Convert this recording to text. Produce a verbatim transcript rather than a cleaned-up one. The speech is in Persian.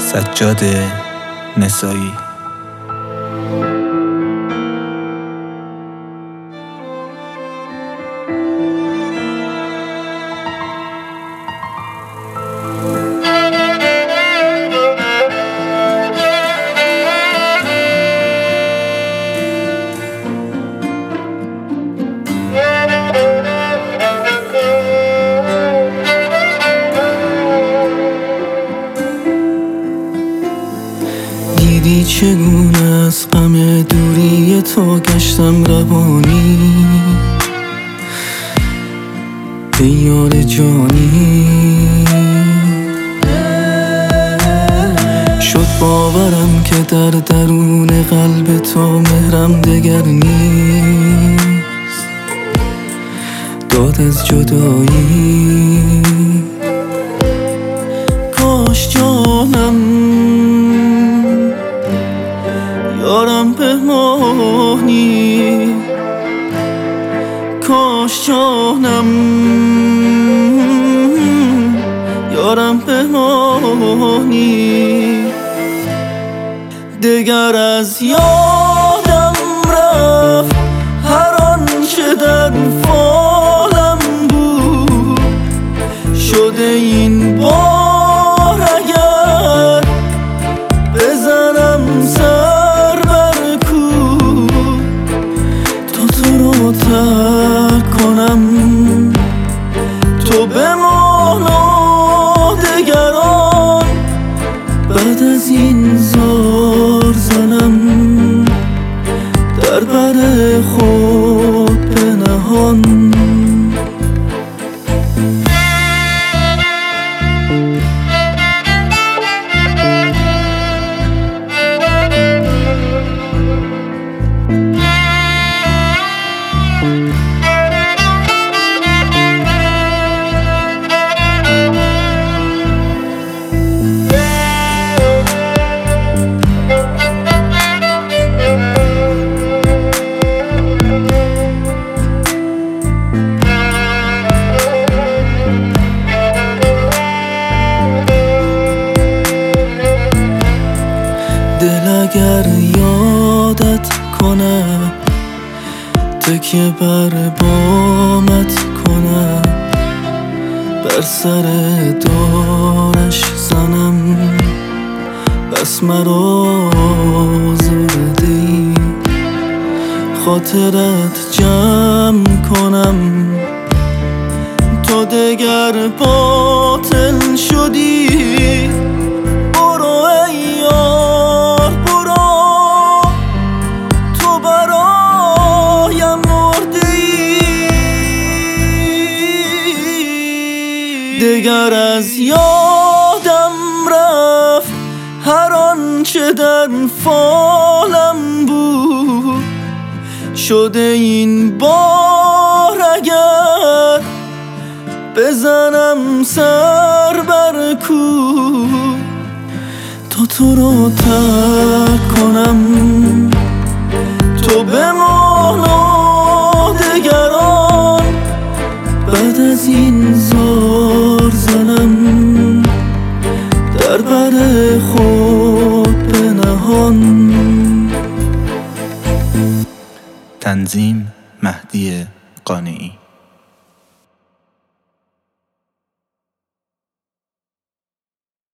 سجاد نسایی. دیدی چگونه از غم دوری تو گشتم روانی، ای یار جانی. شد باورم که در درون قلب تو مهرم دگر نیست، داد از جدایی. کاش جانم یارم پنهانی، کاش جانم یارم پنهانی. دگر از یادم رفت هر آنچه در فالم بود، شده این بار اگر بزنم سر بر کوه، تا تو رو ترک کنم، تو بمانا دگران. بعد از این زار زنم در بر خود پنهان. دل اگر یادت کنه، تکیه بر بامت کنه، بر سر دارش زنم، بس مرا زردی. خاطرت جمع کنم، تو دگر باطل شدی. برو ای یار برو، تو برایم مرده ای. دگر از یادم رفت هر آنچه در فالم بود، شده این بار اگر بزنم سر بر کوه، تا تو رو ترک کنم، تو بمانا دگران. بعد از این زار زنم در بر خود پنهان. تنظیم مهدی قانعی.